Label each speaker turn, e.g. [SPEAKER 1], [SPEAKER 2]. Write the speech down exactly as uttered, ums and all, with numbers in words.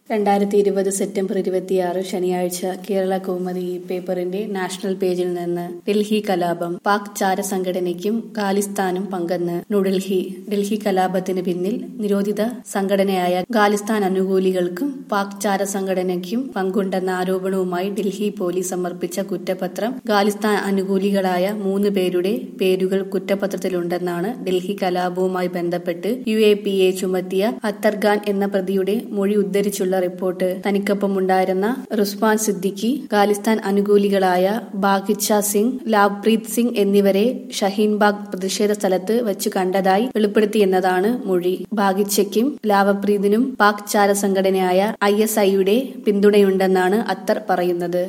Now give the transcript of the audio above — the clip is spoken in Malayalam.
[SPEAKER 1] രണ്ടായിരത്തി ഇരുപത് സെപ്റ്റംബർ ഇരുപത്തിയാറ് ശനിയാഴ്ച കേരള കൗമുദി ഈ പേപ്പറിന്റെ നാഷണൽ പേജിൽ നിന്ന് ഡൽഹി കലാപം പാക് ചാര സംഘടനയ്ക്കും ഖാലിസ്ഥാനും പങ്കെന്ന് ന്യൂഡൽഹി. ഡൽഹി കലാപത്തിന് പിന്നിൽ നിരോധിത സംഘടനയായ ഖാലിസ്ഥാൻ അനുകൂലികൾക്കും പാക് ചാര സംഘടനയ്ക്കും പങ്കുണ്ടെന്ന ആരോപണവുമായി ഡൽഹി പോലീസ് സമർപ്പിച്ച കുറ്റപത്രം ഖാലിസ്ഥാൻ അനുകൂലികളായ മൂന്ന് പേരുടെ പേരുകൾ കുറ്റപത്രത്തിലുണ്ടെന്നാണ് ഡൽഹി കലാപവുമായി ബന്ധപ്പെട്ട് യു എ പി എ ചുമത്തിയ അത്തർഖാൻ എന്ന പ്രതിയുടെ മൊഴി ഉദ്ധരിച്ചുള്ള റിപ്പോർട്ട്. തനിക്കൊപ്പമുണ്ടായിരുന്ന റുസ്വാൻ സിദ്ദിഖി, ഖാലിസ്ഥാൻ അനുകൂലികളായ ബാഗിച്ച സിംഗ്, ലാവ്പ്രീത് സിംഗ് എന്നിവരെ ഷഹീൻബാഗ് പ്രതിഷേധ സ്ഥലത്ത് വച്ചു കണ്ടതായി വെളിപ്പെടുത്തിയെന്നതാണ് മൊഴി. ബാഗിച്ചയ്ക്കും ലാവപ്രീതിനും പാക് ചാര സംഘടനയായ ഐ എസ് ഐയുടെ പിന്തുണയുണ്ടെന്നാണ് അത്തർ പറയുന്നത്.